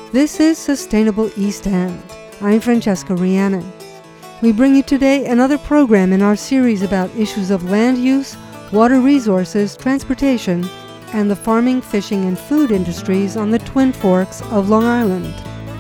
This is Sustainable East End. I'm Francesca Rhiannon. We bring you today another program in our series about issues of land use, water resources, transportation, and the farming, fishing, and food industries on the Twin Forks of Long Island.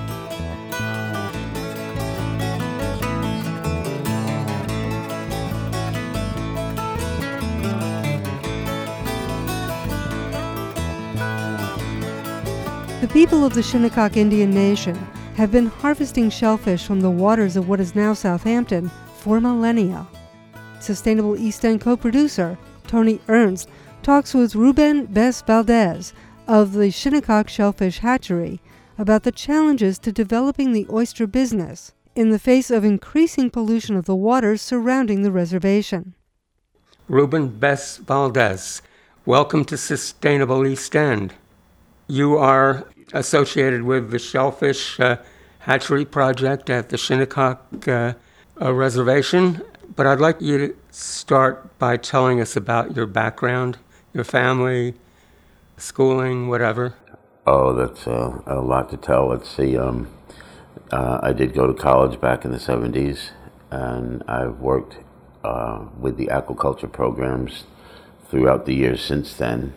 The people of the Shinnecock Indian Nation have been harvesting shellfish from the waters of what is now Southampton for millennia. Sustainable East End co-producer Tony Ernst talks with Ruben Bess Valdez of the Shinnecock Shellfish Hatchery about the challenges to developing the oyster business in the face of increasing pollution of the waters surrounding the reservation. Ruben Bess Valdez, welcome to Sustainable East End. You are associated with the Shellfish Hatchery Project at the Shinnecock Reservation, but I'd like you to start by telling us about your background, your family, schooling, whatever. Oh, that's a lot to tell. Let's see. I did go to college back in the 70s, and I've worked with the aquaculture programs throughout the years since then.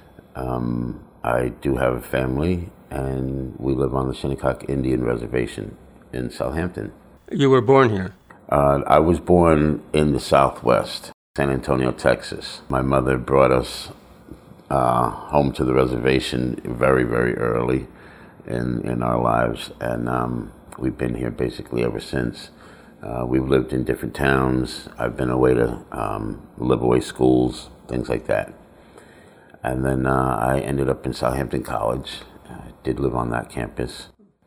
I do have a family, and we live on the Shinnecock Indian Reservation in Southampton. You were born here? I was born in the Southwest, San Antonio, Texas. My mother brought us home to the reservation very, very early in our lives, and we've been here basically ever since. We've lived in different towns. I've been away to live-away schools, things like that. And then I ended up in Southampton College. I did live on that campus.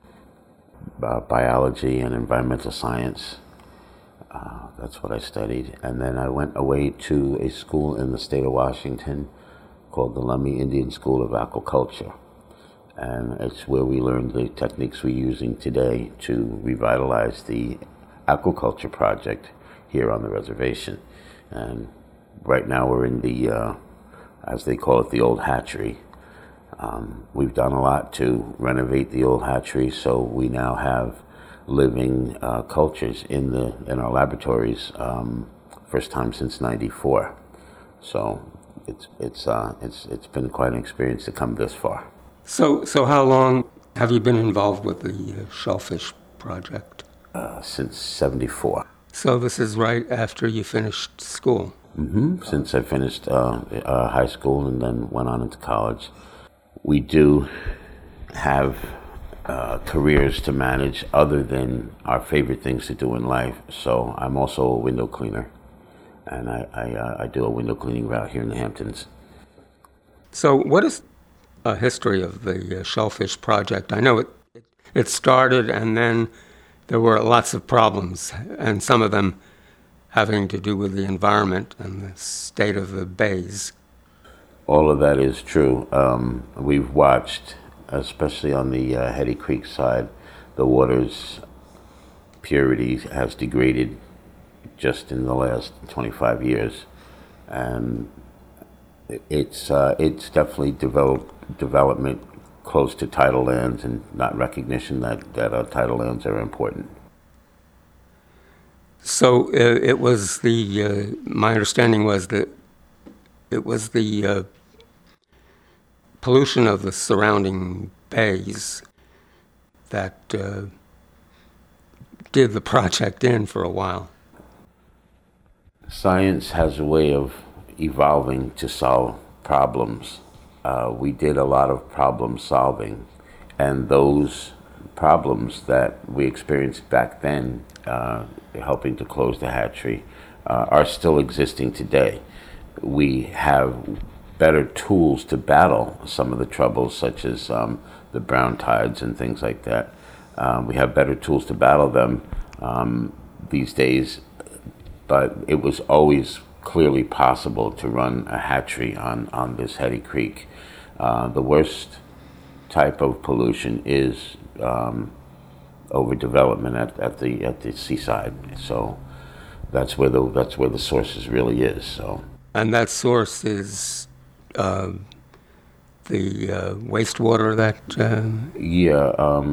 Biology and environmental science. That's what I studied. And then I went away to a school in the state of Washington called the Lummi Indian School of Aquaculture. And it's where we learned the techniques we're using today to revitalize the aquaculture project here on the reservation. And right now we're in the as they call it, the old hatchery. We've done a lot to renovate the old hatchery, so we now have living cultures in our laboratories. First time since '94, so it's been quite an experience to come this far. So how long have you been involved with the Shellfish Project? Since '74. So this is right after you finished school. Mm-hmm. Since I finished high school and then went on into college. We do have careers to manage other than our favorite things to do in life. So I'm also a window cleaner, and I do a window cleaning route here in the Hamptons. So what is a history of the Shellfish Project? I know it started, and then there were lots of problems, and some of them having to do with the environment and the state of the bays. All of that is true. We've watched, especially on the Hetty Creek side, the water's purity has degraded just in the last 25 years. And it's definitely development close to tidal lands and not recognition that our tidal lands are important. So it was my understanding was that it was the pollution of the surrounding bays that did the project in for a while. Science has a way of evolving to solve problems. We did a lot of problem solving, and those problems that we experienced back then, helping to close the hatchery, are still existing today. We have better tools to battle some of the troubles, such as the brown tides and things like that. We have better tools to battle them these days, but it was always clearly possible to run a hatchery on this Hetty Creek. The worst type of pollution is overdevelopment at the seaside. So that's where the source really is. So. And that source is the wastewater that... Yeah,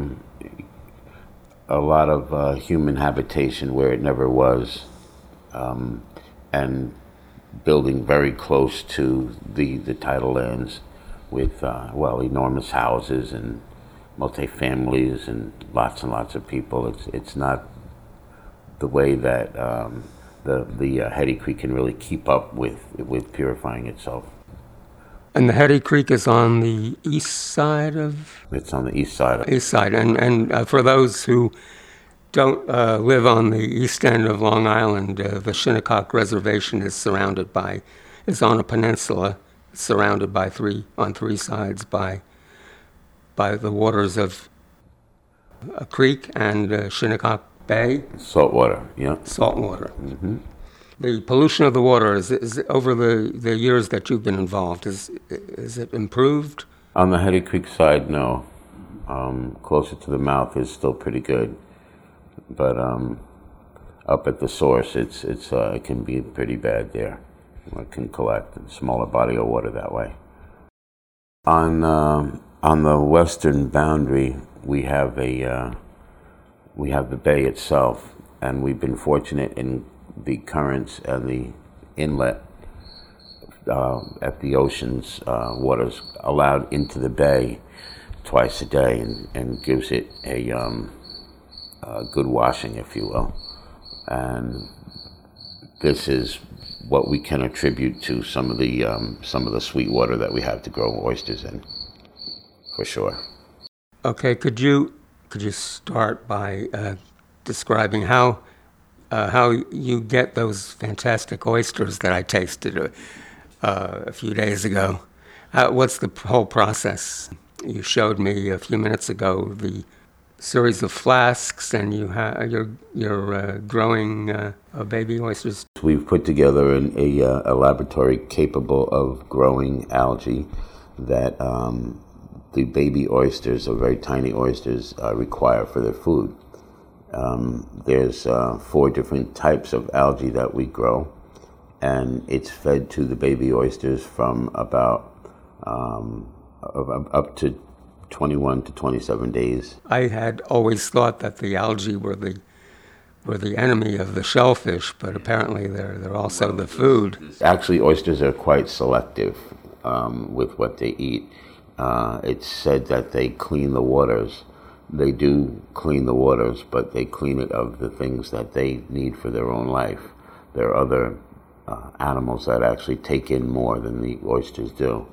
a lot of human habitation where it never was, and building very close to the tidal lands with, enormous houses and multi-families and lots of people. It's not the way that the Hetty Creek can really keep up with purifying itself. And the Hetty Creek is on the east side of... It's on the east side. East side. And for those who don't live on the east end of Long Island, the Shinnecock Reservation is on a peninsula, surrounded on three sides by the waters of a creek and Shinnecock Bay. Saltwater, yeah. Saltwater. Mm-hmm. The pollution of the water is over the years that you've been involved. Is it improved? On the Hetty Creek side, no. Closer to the mouth is still pretty good, but up at the source, it can be pretty bad there. It can collect a smaller body of water that way. On the western boundary, we have the bay itself, and we've been fortunate in the currents and the inlet at the ocean's waters allowed into the bay twice a day, and gives it a good washing, if you will. And this is what we can attribute to some of the sweet water that we have to grow oysters in, for sure. Okay, could you start by describing how you get those fantastic oysters that I tasted a few days ago? What's the whole process? You showed me a few minutes ago the series of flasks, and you're growing baby oysters. We've put together a laboratory capable of growing algae that the baby oysters, or very tiny oysters, require for their food. There's 4 different types of algae that we grow, and it's fed to the baby oysters from about up to 21 to 27 days. I had always thought that the algae were the enemy of the shellfish, but apparently they're also the food. Actually, oysters are quite selective with what they eat. It's said that they clean the waters. They do clean the waters, but they clean it of the things that they need for their own life. There are other animals that actually take in more than the oysters do.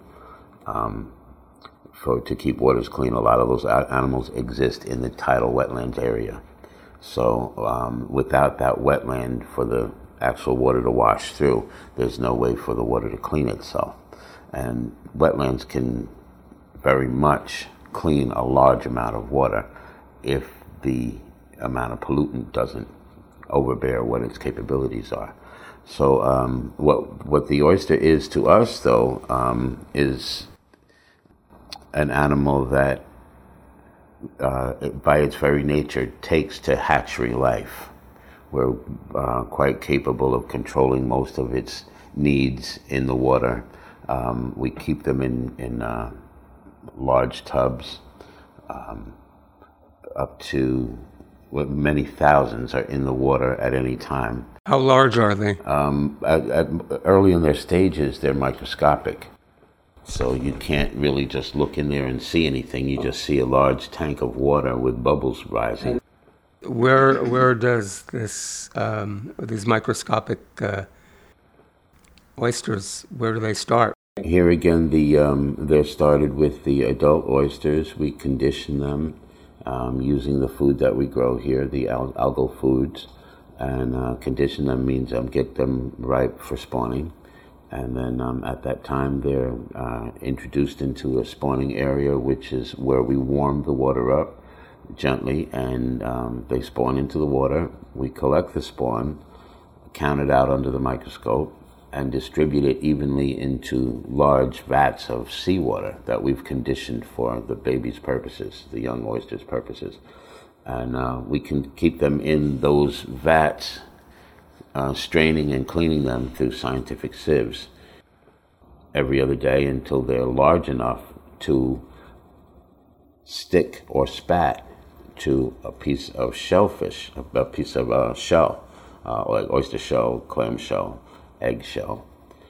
To keep waters clean, a lot of those animals exist in the tidal wetlands area. So without that wetland for the actual water to wash through, there's no way for the water to clean itself. And wetlands can very much clean a large amount of water if the amount of pollutant doesn't overbear what its capabilities are. So what the oyster is to us, though, is an animal that, by its very nature, takes to hatchery life. We're quite capable of controlling most of its needs in the water. We keep them in large tubs, up to many thousands are in the water at any time. How large are they? Early in their stages, they're microscopic. So you can't really just look in there and see anything. You just see a large tank of water with bubbles rising. Where does these microscopic oysters, where do they start? Here again, they're started with the adult oysters. We condition them using the food that we grow here, the algal foods. And condition them means get them ripe for spawning. And then at that time, they're introduced into a spawning area, which is where we warm the water up gently, and they spawn into the water. We collect the spawn, count it out under the microscope, and distribute it evenly into large vats of seawater that we've conditioned for the baby's purposes, the young oyster's purposes. And we can keep them in those vats, straining and cleaning them through scientific sieves every other day until they're large enough to stick or spat to a piece of shellfish, a piece of shell, like oyster shell, clam shell, egg shell,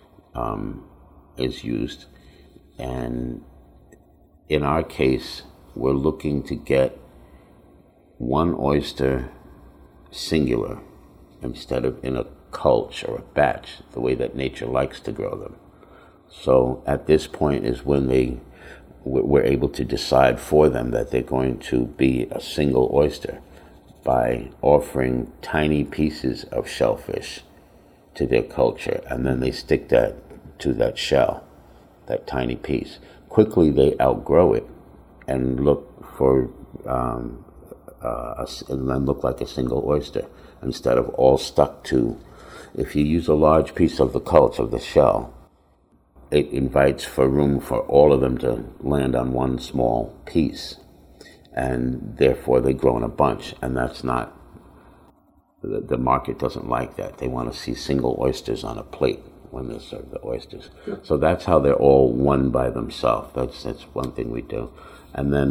is used. And in our case, we're looking to get one oyster singular instead of in a culch or a batch, the way that nature likes to grow them. So at this point is when we're able to decide for them that they're going to be a single oyster by offering tiny pieces of shellfish to their culture, and then they stick that to that shell, that tiny piece. Quickly they outgrow it and look for and then look like a single oyster instead of all stuck to. If you use a large piece of the culch of the shell, it invites for room for all of them to land on one small piece, and therefore they grow in a bunch, and that's not, the market doesn't like that. They want to see single oysters on a plate when they serve the oysters. So that's how they're all one by themselves. That's one thing we do. And then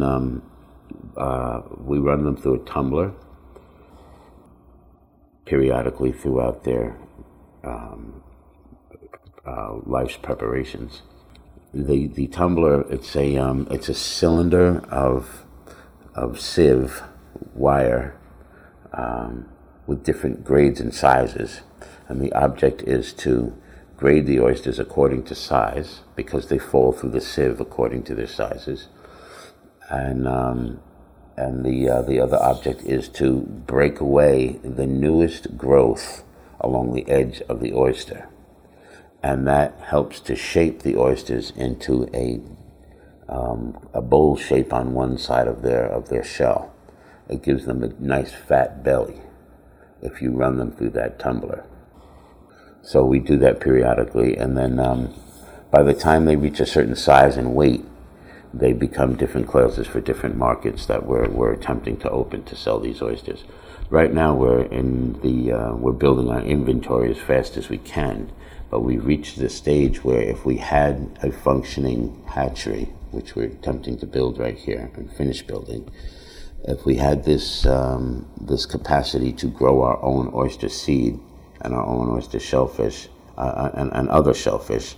we run them through a tumbler periodically throughout their life's preparations. The tumbler, it's a cylinder of sieve wire with different grades and sizes, and the object is to grade the oysters according to size, because they fall through the sieve according to their sizes, and the other object is to break away the newest growth along the edge of the oyster. And that helps to shape the oysters into a bowl shape on one side of their shell. It gives them a nice fat belly if you run them through that tumbler. So we do that periodically, and then by the time they reach a certain size and weight, they become different classes for different markets that we're attempting to open to sell these oysters. Right now we're building our inventory as fast as we can. But we've reached the stage where if we had a functioning hatchery, which we're attempting to build right here and finish building, if we had this capacity to grow our own oyster seed and our own oyster shellfish and other shellfish,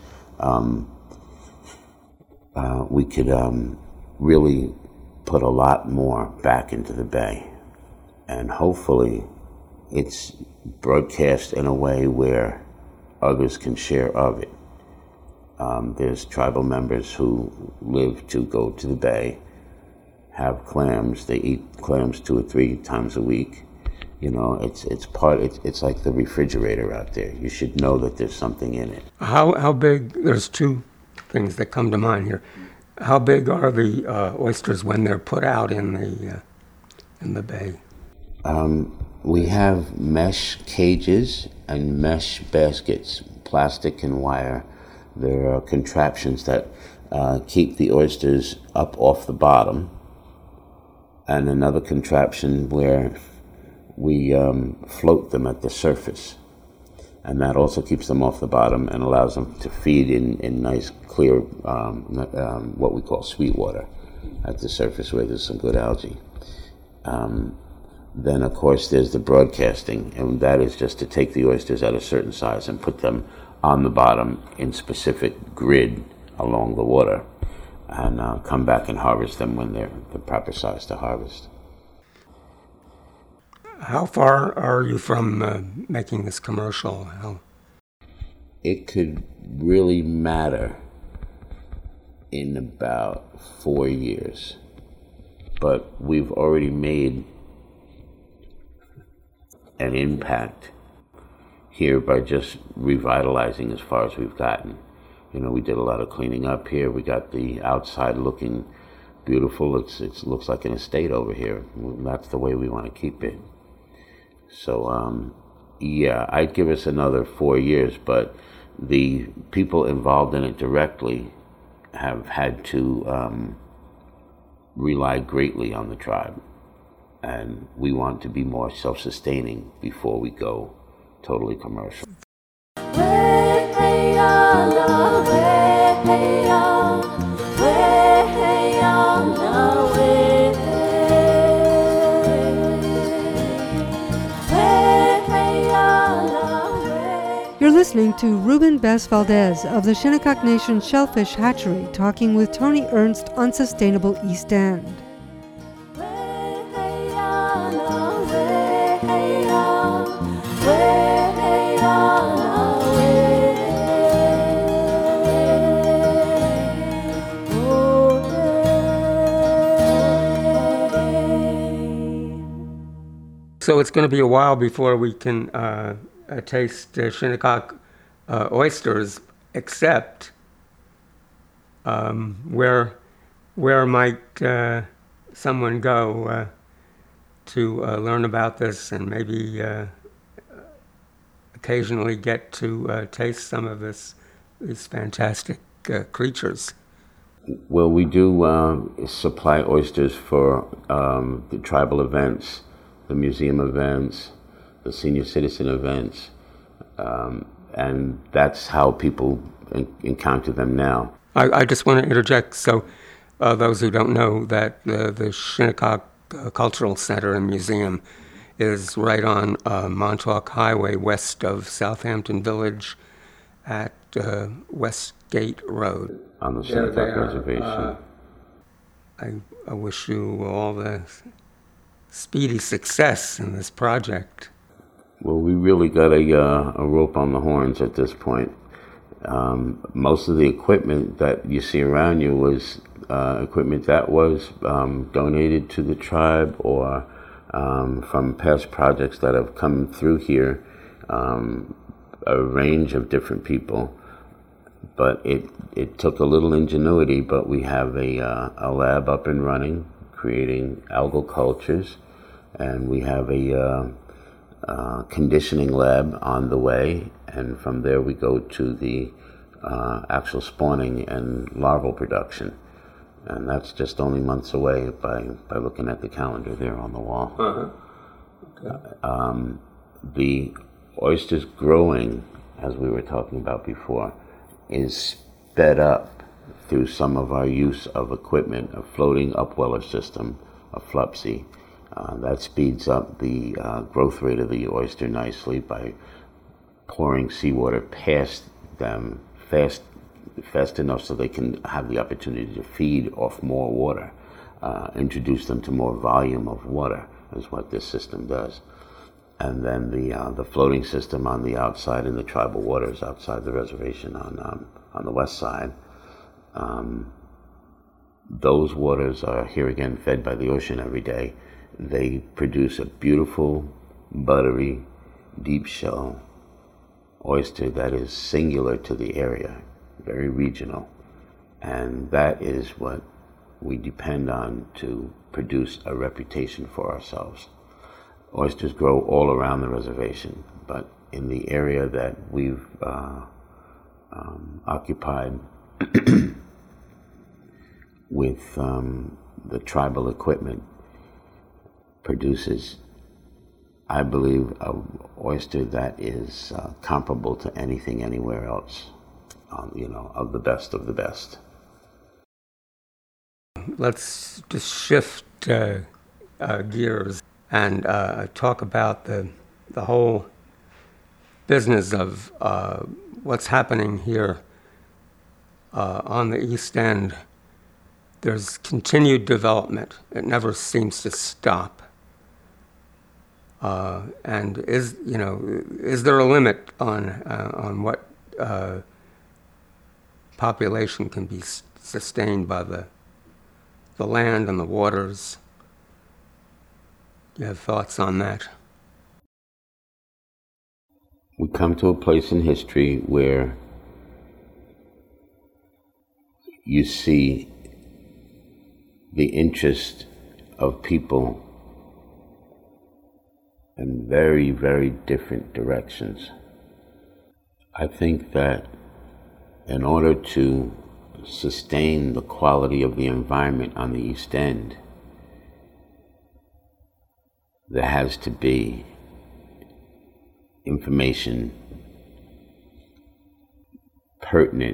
we could really put a lot more back into the bay. And hopefully it's broadcast in a way where others can share of it. There's tribal members who live to go to the bay, have clams. They eat clams 2 or 3 times a week. You know, it's like the refrigerator out there. You should know that there's something in it. How big? There's 2 things that come to mind here. How big are the oysters when they're put out in the bay? We have mesh cages and mesh baskets, plastic and wire. There are contraptions that keep the oysters up off the bottom, and another contraption where we float them at the surface, and that also keeps them off the bottom and allows them to feed in nice, clear, what we call sweet water at the surface where there's some good algae. Then, of course, there's the broadcasting, and that is just to take the oysters at a certain size and put them on the bottom in specific grid along the water, and come back and harvest them when they're the proper size to harvest. How far are you from making this commercial? It could really matter in about 4 years, but we've already made an impact here by just revitalizing as far as we've gotten. You know, we did a lot of cleaning up here. We got the outside looking beautiful. It looks like an estate over here. That's the way we want to keep it. So, yeah, I'd give us another 4 years, but the people involved in it directly have had to rely greatly on the tribe. And we want to be more self-sustaining before we go totally commercial. Way, hey, listening to Ruben Bess Valdez of the Shinnecock Nation Shellfish Hatchery talking with Tony Ernst on Sustainable East End. So it's going to be a while before we can taste Shinnecock oysters, except where might someone go to learn about this and maybe occasionally get to taste some of these fantastic creatures? Well, we do supply oysters for the tribal events, the museum events, the senior citizen events, and that's how people encounter them now. I just want to interject, so those who don't know, that the Shinnecock Cultural Center and Museum is right on Montauk Highway west of Southampton Village at Westgate Road. On the Shinnecock Reservation. I wish you all the speedy success in this project. Well, we really got a rope on the horns at this point. Most of the equipment that you see around you was equipment that was donated to the tribe or from past projects that have come through here, a range of different people. But it took a little ingenuity, but we have a lab up and running, creating algal cultures, and we have a conditioning lab on the way, and from there we go to the actual spawning and larval production, and that's just only months away by looking at the calendar there on the wall. Okay. The oysters growing, as we were talking about before, is sped up through some of our use of equipment, a floating upweller system, a FLUPSI. That speeds up the growth rate of the oyster nicely by pouring seawater past them fast enough so they can have the opportunity to feed off more water, introduce them to more volume of water is what this system does. And then the floating system on the outside in the tribal waters outside the reservation on the west side. Those waters are here again fed by the ocean every day. They produce a beautiful, buttery, deep shell oyster that is singular to the area, very regional. And that is what we depend on to produce a reputation for ourselves. Oysters grow all around the reservation, but in the area that we've occupied with the tribal equipment produces, I believe, an oyster that is comparable to anything anywhere else, of the best of the best. Let's just shift gears and talk about the whole business of what's happening here on the East End. There's continued development. It never seems to stop. And is there a limit on what population can be sustained by the land and the waters? Do you have thoughts on that? We come to a place in history where you see the interest of people in very, very different directions. I think that in order to sustain the quality of the environment on the East End, there has to be information pertinent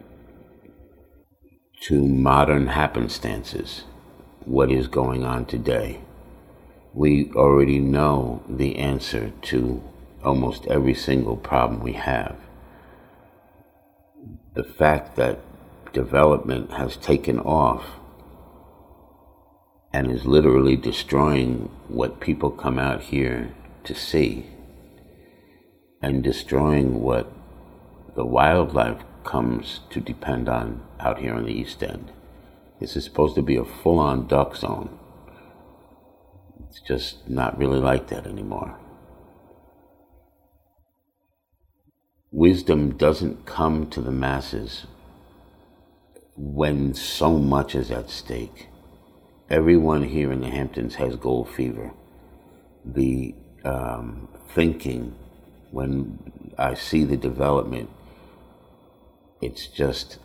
to modern happenstances, what is going on today. We already know the answer to almost every single problem we have. the fact that development has taken off and is literally destroying what people come out here to see, and destroying what the wildlife comes to depend on out here on the East End. This is supposed to be a full-on duck zone. It's just not really like that anymore. Wisdom doesn't come to the masses when so much is at stake. Everyone here in the Hamptons has gold fever. The thinking, when I see the development, it's just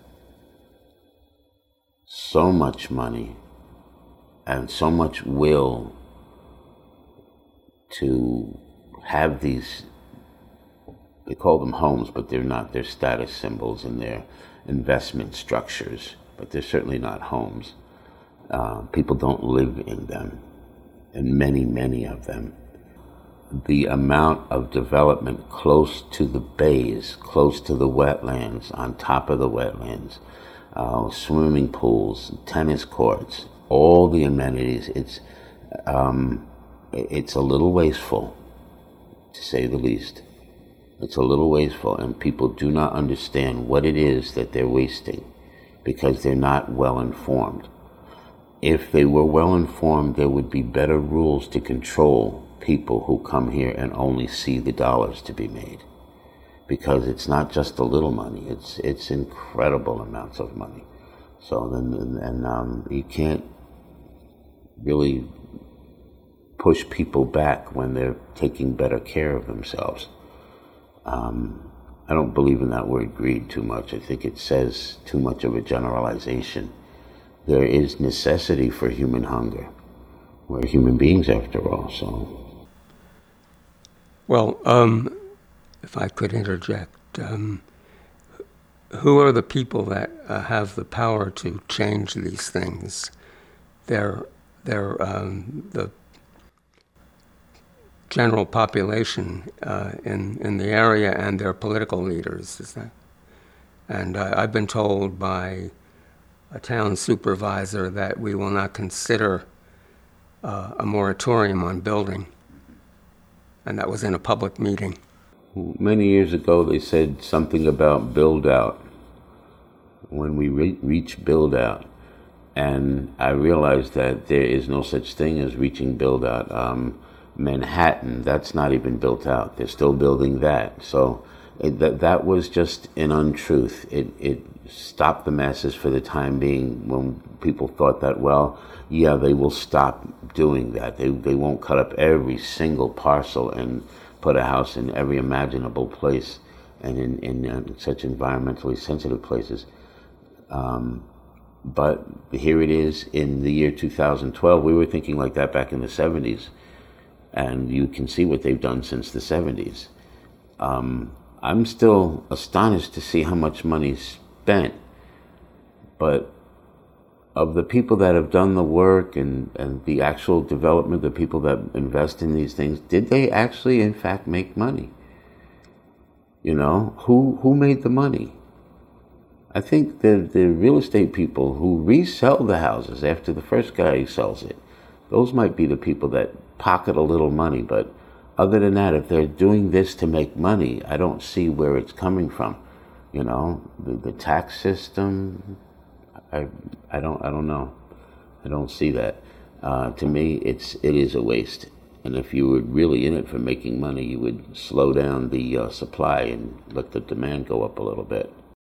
so much money and so much will to have these, they call them homes, but they're not. They're status symbols and they're investment structures, but they're certainly not homes. People don't live in them, and many of them. The amount of development close to the bays, close to the wetlands, on top of the wetlands, swimming pools, tennis courts, all the amenities, it's a little wasteful, to say the least. It's a little wasteful, and people do not understand what it is that they're wasting because they're not well informed. If they were well informed, there would be better rules to control people who come here and only see the dollars to be made, because it's not just a little money; it's incredible amounts of money. So you can't really push people back when they're taking better care of themselves. I don't believe in that word greed too much. I think it says too much of a generalization. There is necessity for human hunger. We're human beings after all, so. Well, if I could interject, who are the people that have the power to change these things? They're the general population in the area and their political leaders, is that? And I've been told by a town supervisor that we will not consider a moratorium on building, and that was in a public meeting. Many years ago they said something about build out, when we reach build out, and I realized that there is no such thing as reaching build out. Manhattan, that's not even built out. They're still building that. So that was just an untruth. It stopped the masses for the time being when people thought that, well, yeah, they will stop doing that. They won't cut up every single parcel and put a house in every imaginable place and in such environmentally sensitive places. But here it is in the year 2012. We were thinking like that back in the 70s. And you can see what they've done since the 70s. I'm still astonished to see how much money's spent. But of the people that have done the work and the actual development, the people that invest in these things, did they actually, in fact, make money? You know, who made the money? I think the real estate people who resell the houses after the first guy sells it, those might be the people that pocket a little money. But other than that, if they're doing this to make money, I don't see where it's coming from. You know, the tax system, I don't know. I don't see that. To me, it is a waste. And if you were really in it for making money, you would slow down the supply and let the demand go up a little bit.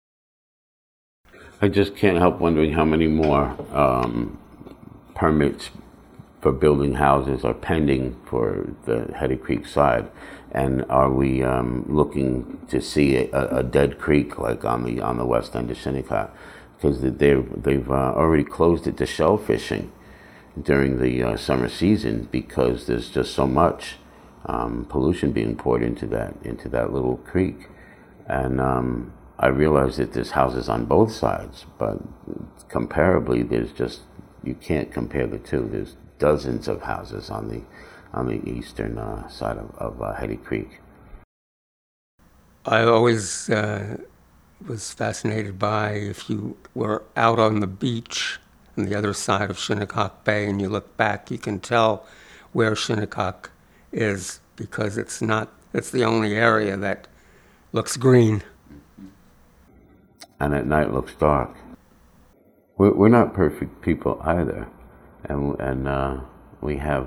I just can't help wondering how many more permits for building houses are pending for the Hetty Creek side, and are we looking to see a dead creek like on the west end of Shinnecock? Because they've already closed it to shell fishing during the summer season because there's just so much pollution being poured into that little creek, and I realize that there's houses on both sides, but comparably, you can't compare the two. There's dozens of houses on the eastern side of Hetty Creek. I always was fascinated by, if you were out on the beach on the other side of Shinnecock Bay and you look back, you can tell where Shinnecock is, because it's the only area that looks green. And at night looks dark. We're not perfect people either, and we have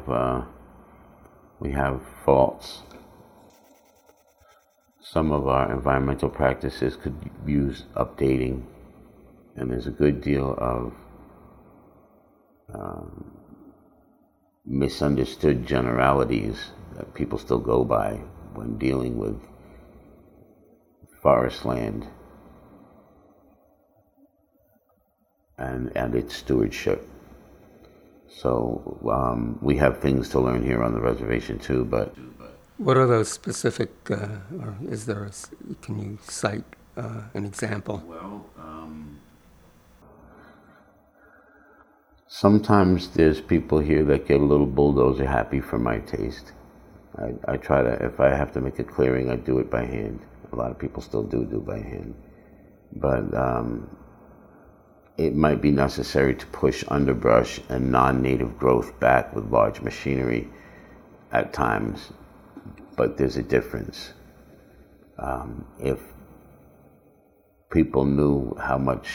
faults. Some of our environmental practices could use updating, and there's a good deal of misunderstood generalities that people still go by when dealing with forest land and its stewardship. So we have things to learn here on the reservation too, but... What are those specific, or is there, can you cite an example? Well, sometimes there's people here that get a little bulldozer happy for my taste. I try to, if I have to make a clearing, I do it by hand. A lot of people still do by hand. But it might be necessary to push underbrush and non-native growth back with large machinery at times. But there's a difference. If people knew how much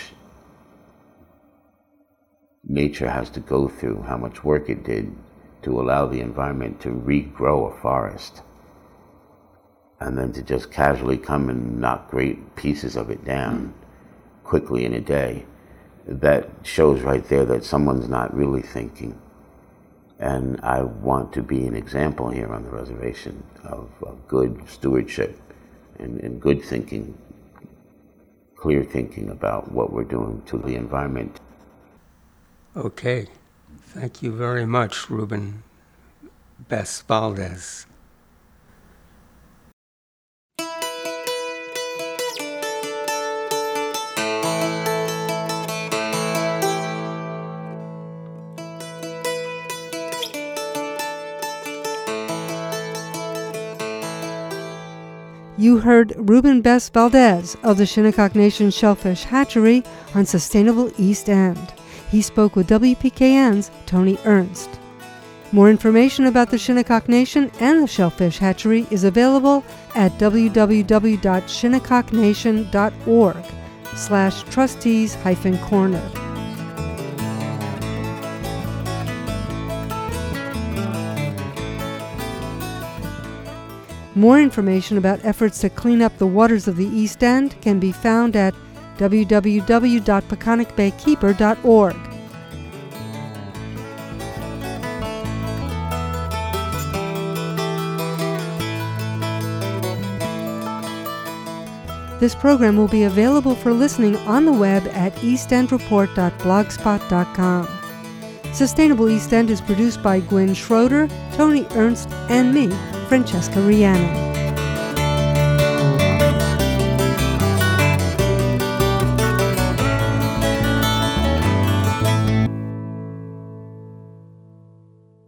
nature has to go through, how much work it did to allow the environment to regrow a forest, and then to just casually come and knock great pieces of it down quickly in a day, that shows right there that someone's not really thinking. And I want to be an example here on the reservation of good stewardship and good thinking, clear thinking about what we're doing to the environment. Okay. Thank you very much, Ruben Bess Valdez. You heard Ruben Bess Valdez of the Shinnecock Nation Shellfish Hatchery on Sustainable East End. He spoke with WPKN's Tony Ernst. More information about the Shinnecock Nation and the Shellfish Hatchery is available at www.shinnecocknation.org/trustees-corner. More information about efforts to clean up the waters of the East End can be found at www.peconneckbaykeeper.org. This program will be available for listening on the web at eastendreport.blogspot.com. Sustainable East End is produced by Gwen Schroeder, Tony Ernst, and me, Francesca Riano.